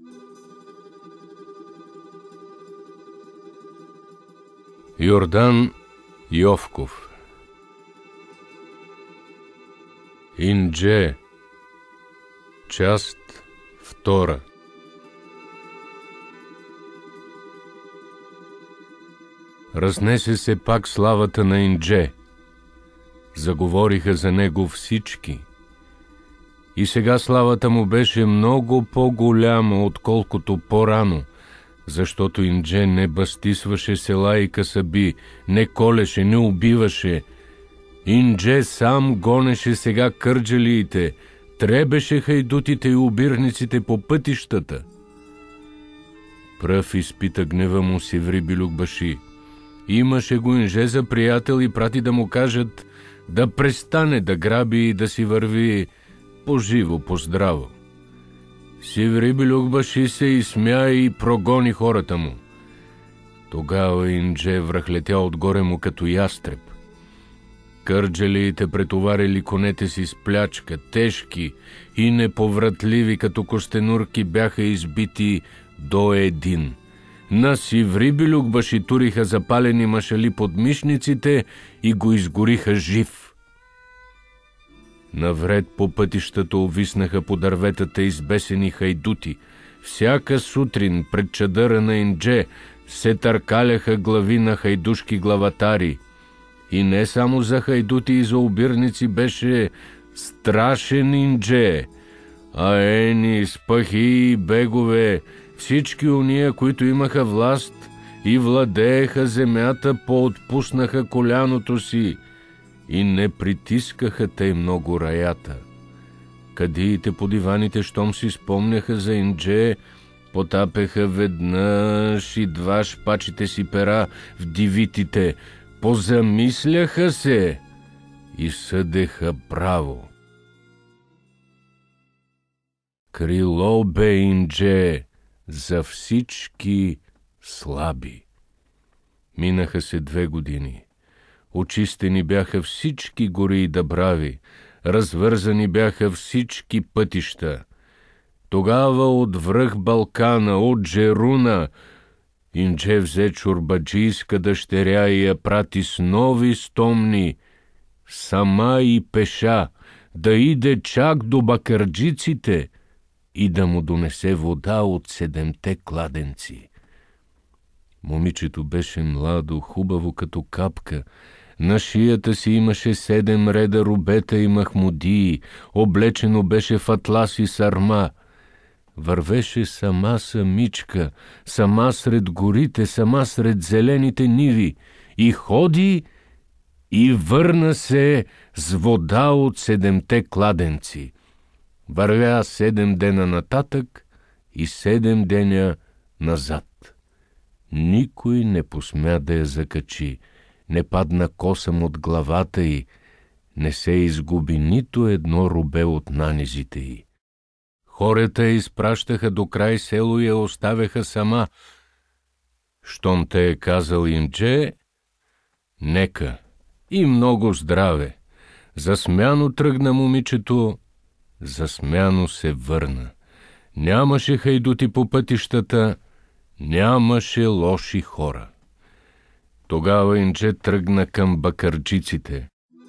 Йордан Йовков. Индже. Част втора. Разнесе се пак славата на Индже. Заговориха за него всички. И сега славата му беше много по-голяма, отколкото по-рано, защото Индже не бастисваше села и касаби, не колеше, не убиваше. Индже сам гонеше сега кърджалиите, требеше хайдутите и обирниците по пътищата. Пръв изпита гнева му Севри Билюкбаши. Имаше го Индже за приятел и прати да му кажат да престане да граби и да си върви поживо, поздраво. Севри Билюкбаши се изсмя и прогони хората му. Тогава Индже връхлетя отгоре му като ястреб. Кърджалиите претоварили конете си с плячка, тежки и неповратливи като костенурки бяха избити до един. На Севри Билюкбаши туриха запалени машали под мишниците и го изгориха жив. Навред по пътищата увиснаха по дърветата избесени хайдути. Всяка сутрин пред чадъра на Индже се търкаляха глави на хайдушки главатари. И не само за хайдути и за обирници беше страшен Индже, а ени, спахи и бегове, всички уния, които имаха власт и владееха земята, поотпуснаха коляното си и не притискаха тъй много раята. Кадиите по диваните, щом си спомняха за Индже, потапеха веднъж и два шпачите си пера в дивитите, позамисляха се и съдеха право. Крило бе Индже за всички слаби. Минаха се 2 години. Очистени бяха всички гори и дъбрави, развързани бяха всички пътища. Тогава от връх Балкана, от Джеруна, Индже взе чорбаджийска дъщеря и я прати с нови стомни, сама и пеша, да иде чак до бакърджиците и да му донесе вода от 7 кладенци. Момичето беше младо, хубаво като капка. На шията си имаше 7 реда рубета и махмудии, облечено беше в атлас и сарма. Вървеше сама самичка, сама сред горите, сама сред зелените ниви и ходи и върна се с вода от 7 кладенци. Вървя 7 дена нататък и 7 деня назад. Никой не посмя да я закачи, не падна косъм от главата й, не се изгуби нито едно рубе от нанизите й. Хората я изпращаха до край село и я оставяха сама. Щом те е казал Индже, нека и много здраве. Засмяно тръгна момичето, засмяно се върна. Нямаше хайдути по пътищата, нямаше лоши хора. Тогава Индже тръгна към бакърджиците.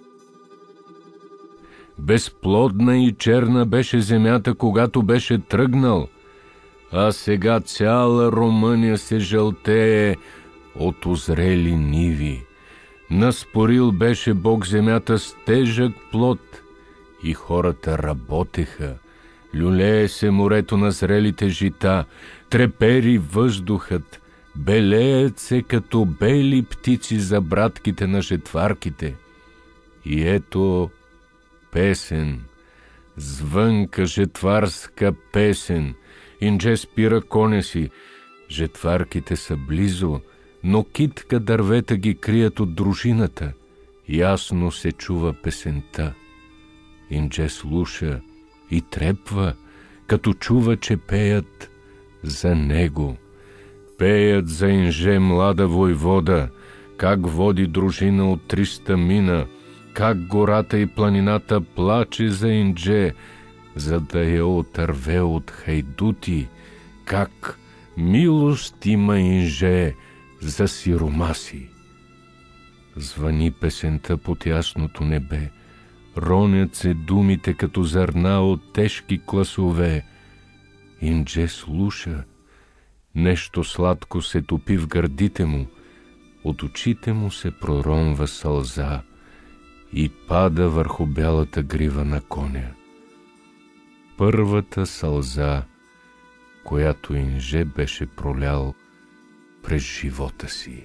Безплодна и черна беше земята, когато беше тръгнал, а сега цяла Румъния се жълтее от озрели ниви. Наспорил беше Бог земята с тежък плод и хората работеха. Люлее се морето на зрелите жита, трепери въздухът, белеят се като бели птици за братките на жетварките. И ето песен, звънка жетварска песен. Индже спира коня си. Жетварките са близо, но китка дървета ги крият от дружината. Ясно се чува песента. Индже слуша и трепва, като чува, че пеят за него. Пеят за Индже млада войвода, как води дружина от 300 мина, как гората и планината плаче за Индже, за да я отърве от хайдути, как милост има Инже за сиромаси. Звъни песента под ясното небе, ронят се думите като зърна от тежки класове. Индже слуша, нещо сладко се топи в гърдите му, от очите му се проронва сълза и пада върху бялата грива на коня. Първата сълза, която Индже беше пролял през живота си.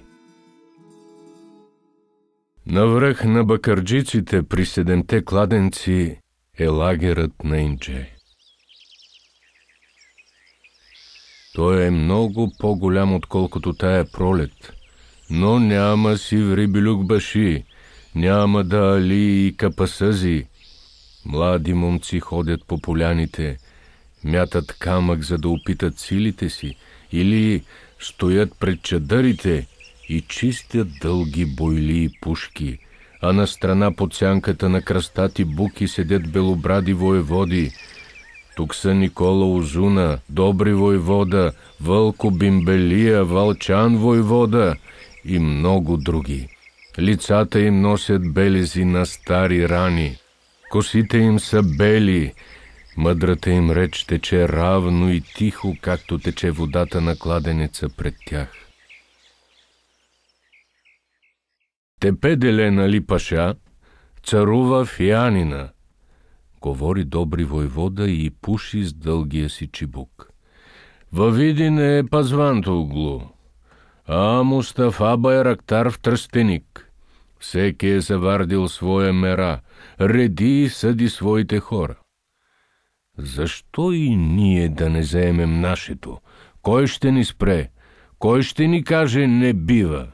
Навръх на бакърджиците при 7-те кладенци е лагерът на Индже. Той е много по-голям, отколкото тая пролет, но няма сиври билюкбаши, няма да али и капасъзи. Млади момци ходят по поляните, мятат камък, за да опитат силите си, или стоят пред чадърите и чистят дълги бойли и пушки, а на страна под сянката на кръстати буки седят белобради воеводи. Тук са Никола Озуна, Добри войвода, Вълко Бимбелия, Вълчан войвода и много други. Лицата им носят белези на стари рани, косите им са бели, мъдрата им реч тече равно и тихо, както тече водата на кладенеца пред тях. Тепеделен Али Паша царува в Янина, говори Добри войвода и пуши с дългия си чибук. Във Видин е Пазвантоглу, а Мустафа Байрактар в Тръстеник. Всеки е завардил своя мера, реди и съди своите хора. Защо и ние да не заемем нашето? Кой ще ни спре? Кой ще ни каже не бива?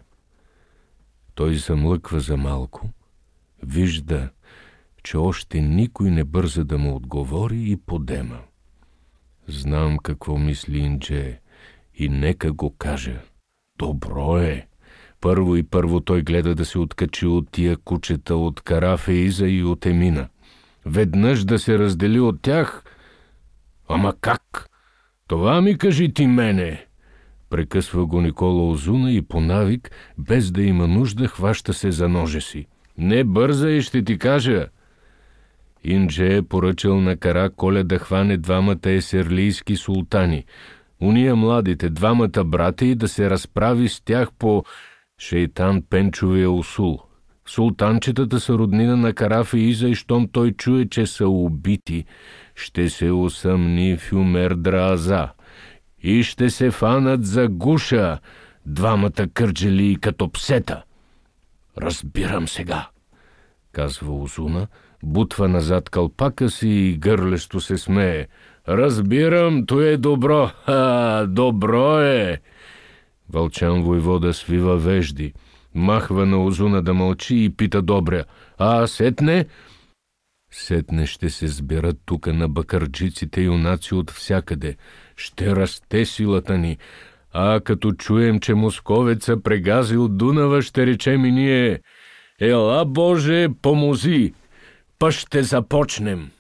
Той замлъква за малко, вижда, че още никой не бърза да му отговори и подема. Знам какво мисли Индже и нека го кажа. Добро е. Първо той гледа да се откачи от тия кучета от Карафеиза и от Емина. Веднъж да се раздели от тях. Ама как? Това ми кажи ти мене. Прекъсва го Никола Озуна и по навик, без да има нужда, хваща се за ноже си. Не бързай, ще ти кажа. Индже е поръчал на Кара Коля да хване двамата есерлийски султани, уния младите, двамата брата, и да се разправи с тях по Шейтан Пенчовия усул. Султанчетата са роднина на Карафеиза и щом той чуе, че са убити, ще се усъмни в Юмер Драаза и ще се фанат за гуша двамата кърджели като псета. Разбирам сега, казва Озуна, бутва назад кълпака си и гърлесто се смее. Разбирам, то е добро. Добро е. Вълчан войвода свива вежди, махва на Озуна да мълчи и пита Добря. Сетне? Сетне ще се сберат тука на бакърджиците юнаци от всякъде. Ще расте силата ни. Като чуем, че московеца прегазил Дунава, ще речем и ние: Ела, Боже, помози, па ще започнем.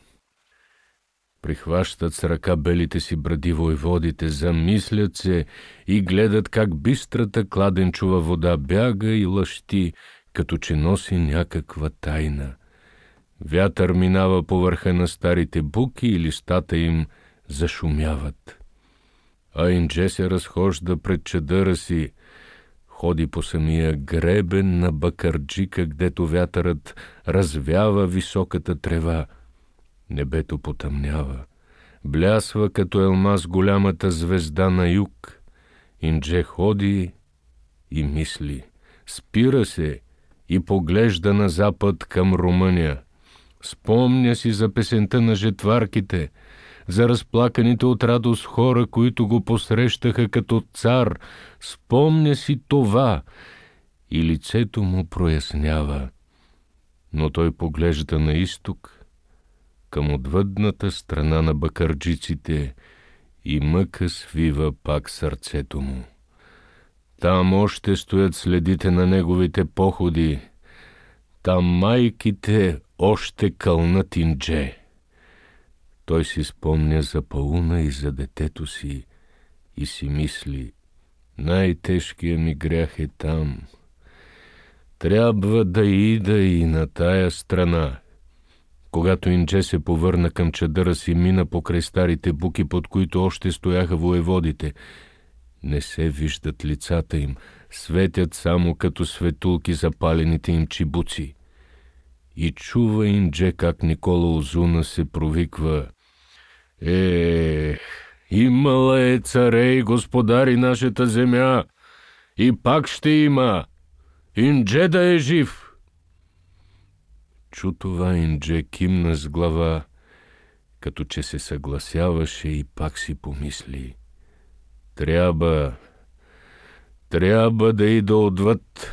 Прихващат с ръка белите си бради войводите, замислят се и гледат как бистрата кладенчова вода бяга и лъщи, като че носи някаква тайна. Вятър минава по върха на старите буки и листата им зашумяват. Индже се разхожда пред чадъра си, ходи по самия гребен на бакърджика, гдето вятърът развява високата трева. Небето потъмнява, блясва като елмаз голямата звезда на юг. Индже ходи и мисли, спира се и поглежда на запад към Румъния. Спомня си за песента на жетварките, за разплаканите от радост хора, които го посрещаха като цар. Спомня си това и лицето му прояснява. Но той поглежда на изток, към отвъдната страна на бакърджиците, и мъка свива пак сърцето му. Там още стоят следите на неговите походи. Там майките още кълнат Индже. Той си спомня за Пауна и за детето си и си мисли: най-тежкият ми грях е там. Трябва да ида и на тая страна. Когато Индже се повърна към чадъра си, мина покрай старите буки, под които още стояха воеводите. Не се виждат лицата им, светят само като светулки запалените им чибуци. И чува Индже как Никола Озуна се провиква: имала е царе и господари нашата земя, и пак ще има. Индже да е жив! Чу това, Индже кимна с глава, като че се съгласяваше, и пак си помисли: трябва да ида отвъд.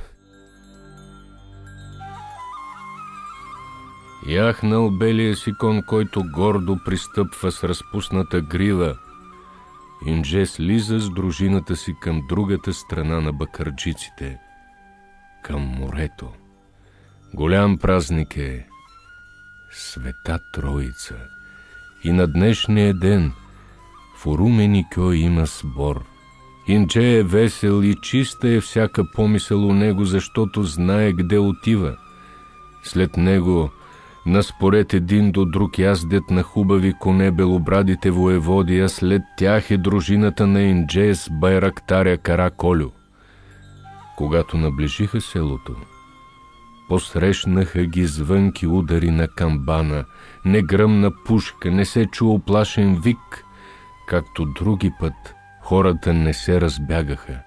Яхнал белия си кон, който гордо пристъпва с разпусната грива, Индже слиза с дружината си към другата страна на бакърджиците, към морето. Голям празник е, Света Троица, и на днешния ден в Уруменикьо има сбор. Индже е весел и чиста е всяка помисъл у него, защото знае къде отива. След него наспоред един до друг яздят на хубави коне белобрадите воеводи, а след тях е дружината на Индже с байрактаря Кара Колю. Когато наближиха селото, посрещнаха ги звънки удари на камбана, не гръмна пушка, не се чу оплашен вик, както други път хората не се разбягаха.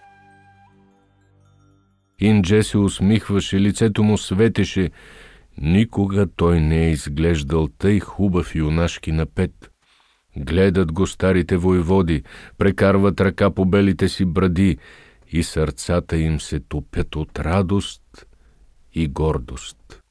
Индже се усмихваше, лицето му светеше. Никога той не е изглеждал тъй хубав юнашки напет. Гледат го старите воеводи, прекарват ръка по белите си бради и сърцата им се топят от радост и гордост.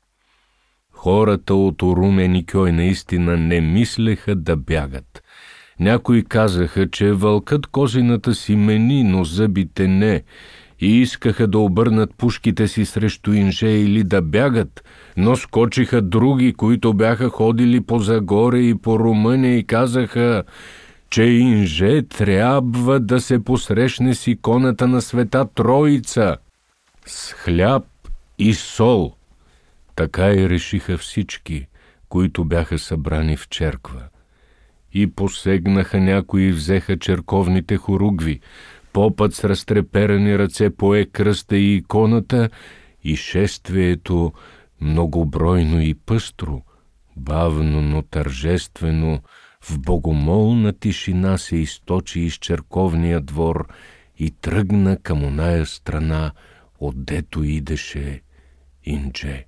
Хората от Уруменикьой наистина не мислеха да бягат. Някои казаха, че вълкът козината си мени, но зъбите не, и искаха да обърнат пушките си срещу Индже или да бягат, но скочиха други, които бяха ходили по Загоре и по Румъния, и казаха, че Индже трябва да се посрещне с иконата на Света Троица с хляб и сол. Така и решиха всички, които бяха събрани в черква. И посегнаха някои и взеха черковните хоругви. Попът с разтреперани ръце пое кръста и иконата, и шествието, многобройно и пъстро, бавно, но тържествено, в богомолна тишина се източи из черковния двор и тръгна към оная страна, отдето идеше Индже.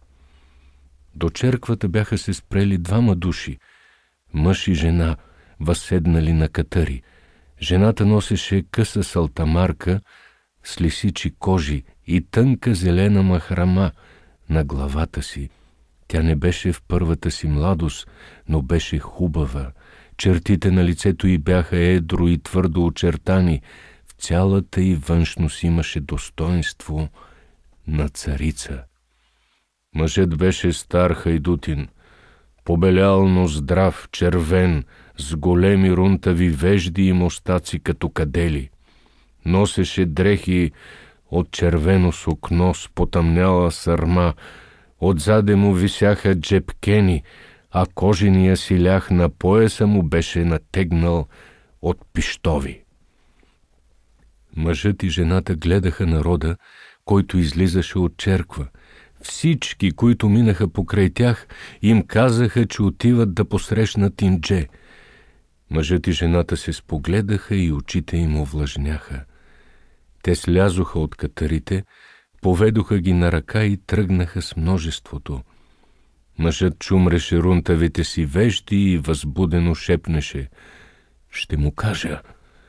До черквата бяха се спрели двама души, мъж и жена, възседнали на катъри. Жената носеше къса салтамарка с лисичи кожи и тънка зелена махрама на главата си. Тя не беше в първата си младост, но беше хубава. Чертите на лицето й бяха едро и твърдо очертани. В цялата й външност имаше достоинство на царица. Мъжът беше стар хайдутин, побелял, но здрав, червен, с големи рунтави вежди и мустаци като кадели. Носеше дрехи от червено сукно с потъмняла сърма, отзаде му висяха джепкени, а кожения си лях на пояса му беше натегнал от пищови. Мъжът и жената гледаха народа, който излизаше от черква. Всички, които минаха покрай тях, им казаха, че отиват да посрещнат Индже. Мъжът и жената се спогледаха и очите им овлажняха. Те слязоха от катарите, поведоха ги на ръка и тръгнаха с множеството. Мъжът чумреше рунтавите си вежди и възбудено шепнеше: ще му кажа.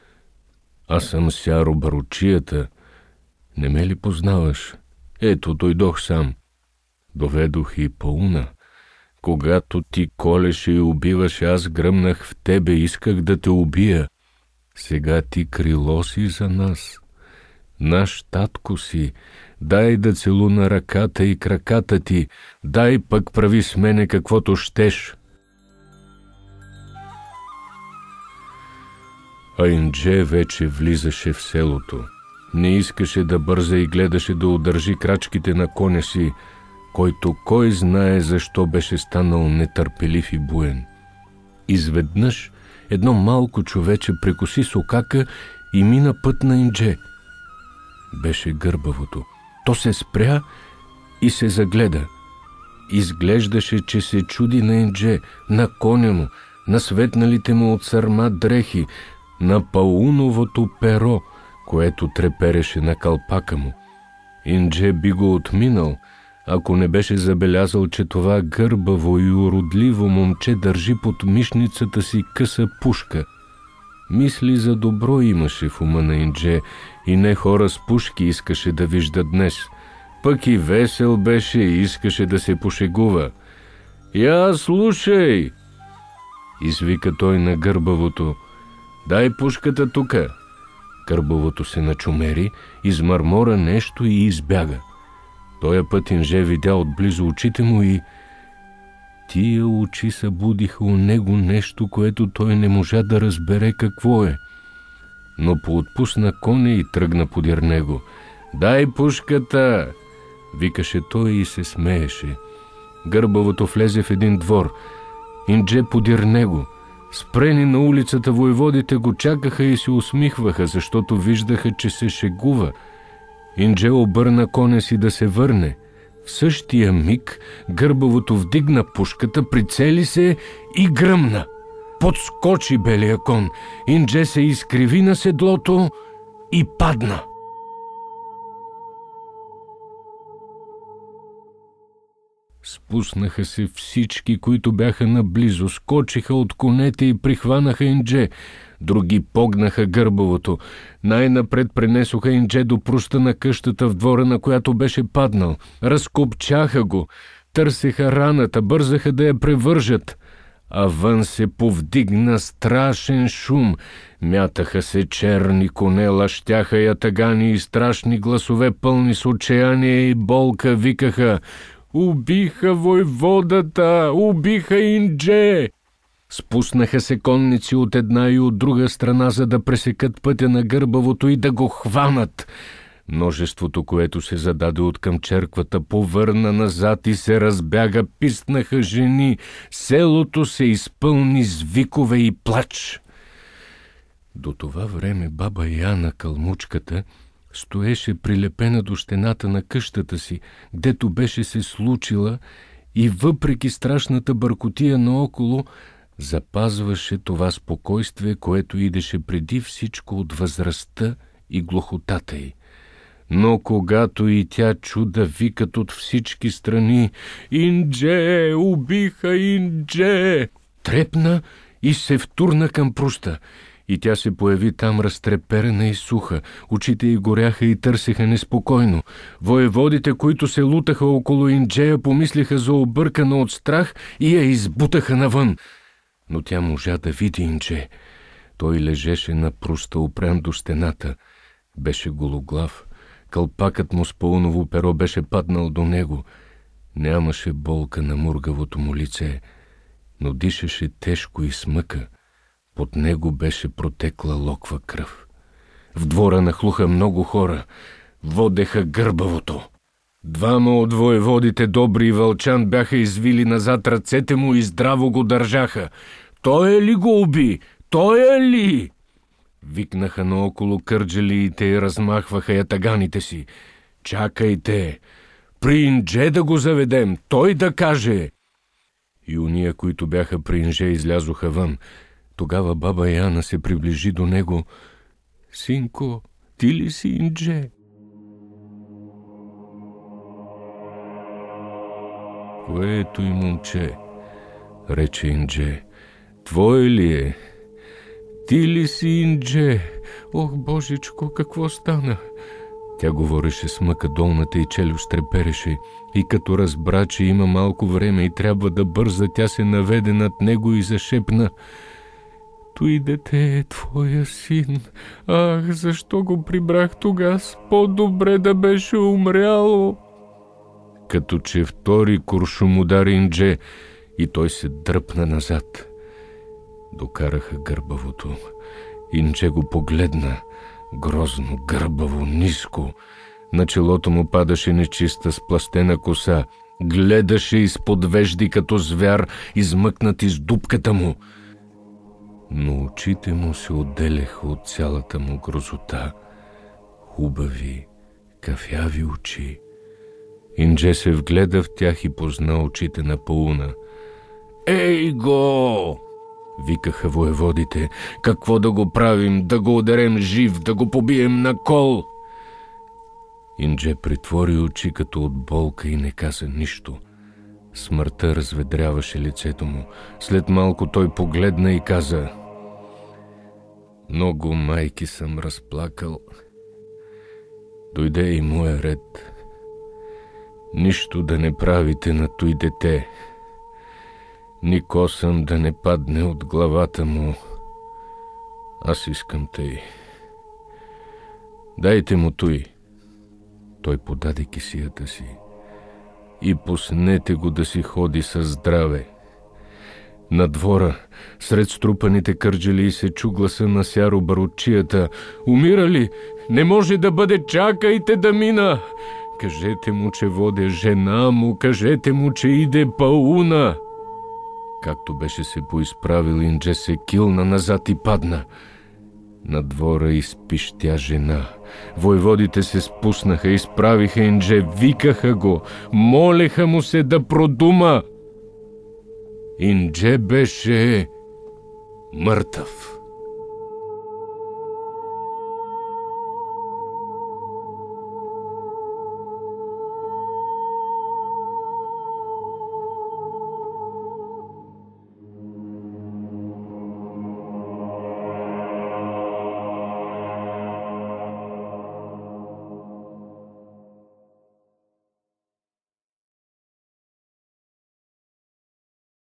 Аз съм Сяро Баручията. Не ме ли познаваш? Ето, дойдох сам. Доведох и Пауна. Когато ти колеше и убиваше, аз гръмнах в тебе, исках да те убия. Сега ти крило си за нас. Наш татко си, дай да целуна ръката и краката ти, дай пък прави с мене каквото щеш. А Индже вече влизаше в селото. Не искаше да бърза и гледаше да удържи крачките на коня си, който кой знае защо беше станал нетърпелив и буен. Изведнъж едно малко човече прекоси сокака и мина път на Индже. Беше Гърбавото. То се спря и се загледа. Изглеждаше, че се чуди на Индже, на коня му, на светналите му от сърма дрехи, на пауновото перо, което трепереше на калпака му. Индже би го отминал, ако не беше забелязал, че това гърбаво и уродливо момче държи под мишницата си къса пушка. Мисли за добро имаше в ума на Индже и не хора с пушки искаше да вижда днес. Пък и весел беше и искаше да се пошегува. «Я, слушай!» извика той на Гърбавото. «Дай пушката тука!» Гърбавото се начумери, измърмора нещо и избяга. Тоя път Индже видя отблизо очите му и тия очи събудиха у него нещо, което той не можа да разбере какво е. Но поотпусна коня и тръгна подир него. «Дай пушката!» викаше той и се смееше. Гърбавото влезе в един двор. Индже подир него. Спрени на улицата войводите го чакаха и се усмихваха, защото виждаха, че се шегува. Индже обърна коня си да се върне. В същия миг Гърбавото вдигна пушката, прицели се и гръмна. Подскочи белия кон. Индже се изкриви на седлото и падна. Спуснаха се всички, които бяха наблизо, скочиха от конете и прихванаха Индже. Други погнаха Гърбавото. Най-напред пренесоха Индже до пруста на къщата в двора, на която беше паднал. Разкопчаха го, търсеха раната, бързаха да я превържат. А вън се повдигна страшен шум. Мятаха се черни коне, лащяха ятагани и страшни гласове, пълни с отчаяние и болка, викаха: «Убиха войводата! Убиха Индже!» Спуснаха се конници от една и от друга страна, за да пресекат пътя на Гърбавото и да го хванат. Множеството, което се зададе от към черквата, повърна назад и се разбяга, писнаха жени. Селото се изпълни с викове и плач. До това време баба Яна, кълмучката, стоеше прилепена до стената на къщата си, гдето беше се случила, и въпреки страшната бъркотия наоколо, запазваше това спокойствие, което идеше преди всичко от възрастта и глухотата й. Но когато и тя чу да викат от всички страни: «Индже! Убиха Индже!», трепна и се втурна към пруста. И тя се появи там разтреперена и суха. Очите й горяха и търсеха неспокойно. Воеводите, които се лутаха около Индже, помислиха за объркана от страх и я избутаха навън. Но тя можа да види Индже. Той лежеше на пруста, опрян до стената. Беше гологлав. Кълпакът му с пауново перо беше паднал до него. Нямаше болка на мургавото му лице, но дишаше тежко и смъка. Под него беше протекла локва кръв. В двора нахлуха много хора. Водеха Гърбавото. Двама от воеводите, Добри и Вълчан, бяха извили назад ръцете му и здраво го държаха. «Той е ли го уби? Той е ли?» Викнаха наоколо кърджалиите и размахваха ятаганите си. «Чакайте! При Индже да го заведем! Той да каже!» И уния, които бяха при Индже, излязоха вън. Тогава баба Яна се приближи до него. «Синко, ти ли си Индже?» «Което и момче», рече Индже. «Твой ли е? Ти ли си Индже? Ох, божичко, какво стана?» Тя говореше с мъка, долната и челюст трепереше, и като разбра, че има малко време и трябва да бърза, тя се наведе над него и зашепна: «Той дете е твоя син. Ах, защо го прибрах тогас? По-добре да беше умряло!» Като че втори куршум удари Индже и той се дръпна назад. Докараха Гърбавото. Индже го погледна, грозно, гърбаво, ниско. На челото му падаше нечиста спластена коса. Гледаше изпод вежди като звяр, измъкнат из дупката му. Но очите му се отделяха от цялата му грозота. Хубави, кафяви очи. Индже се вгледа в тях и позна очите на Пауна. «Ей го!» викаха воеводите. «Какво да го правим? Да го ударем жив, да го побием на кол!» Индже притвори очи като от болка и не каза нищо. Смъртта разведряваше лицето му. След малко той погледна и каза: «Много майки съм разплакал. Дойде и моя ред. Нищо да не правите на той дете. Ни косъм да не падне от главата му. Аз искам тъй. Дайте му той». Той подаде кесията си. «И пуснете го да си ходи със здраве». На двора, сред струпаните кърджали, се чу гласа на Сяро барутчията: «Умира ли? Не може да бъде, чакайте да мина! Кажете му, че водя жена му, кажете му, че иде Пауна!» Както беше се поизправил, Индже се килна назад и падна. На двора изпищя жена. Войводите се спуснаха, изправиха Индже, викаха го, молеха му се да продума. Индже беше мъртъв.